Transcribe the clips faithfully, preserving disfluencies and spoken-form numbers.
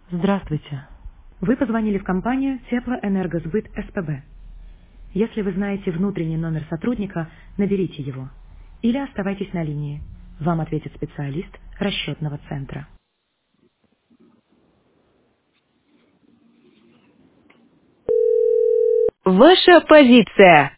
Здравствуйте. Вы позвонили в компанию Теплоэнергосбыт СПБ. Если вы знаете внутренний номер сотрудника, наберите его. Или оставайтесь на линии. Вам ответит специалист расчетного центра. Ваша позиция.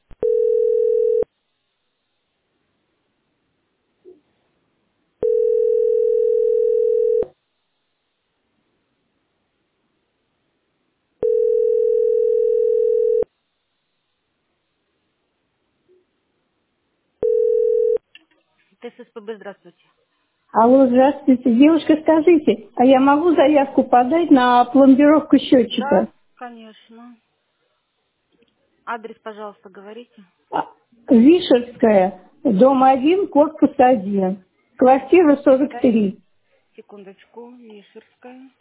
ТССПБ, здравствуйте. Алло, здравствуйте. Девушка, скажите, а я могу заявку подать на пломбировку Да, счетчика? конечно. Адрес, пожалуйста, говорите. А, Вишерская, дом один, корпус один, квартира сорок Да, три, секундочку. Мишерская.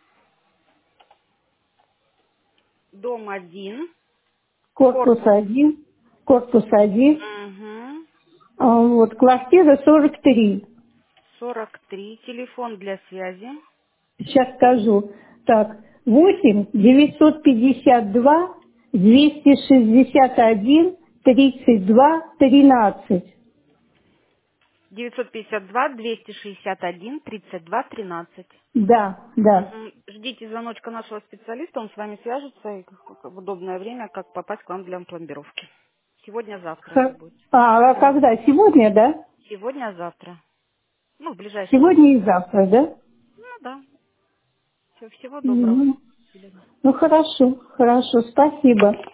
Дом один. корпус Корпус. один, корпус один, Угу. а, вот, квартира сорок три. сорок три. Телефон для связи. Сейчас скажу. Так, восемь девятьсот пятьдесят два двести шестьдесят один тридцать два тринадцать. девятьсот пятьдесят два двести шестьдесят один тридцать два тринадцать. Да, да. Мгм. Ждите звоночка нашего специалиста, он с вами свяжется и как- в удобное время, как попасть к вам для пломбировки. Сегодня-завтра это Х- будет. А, а когда? Сегодня, да? Сегодня-завтра. Ну, в ближайшее Сегодня время. и завтра, да? Ну да. Все, всего доброго. Мгм. До свидания. Ну хорошо, хорошо, спасибо.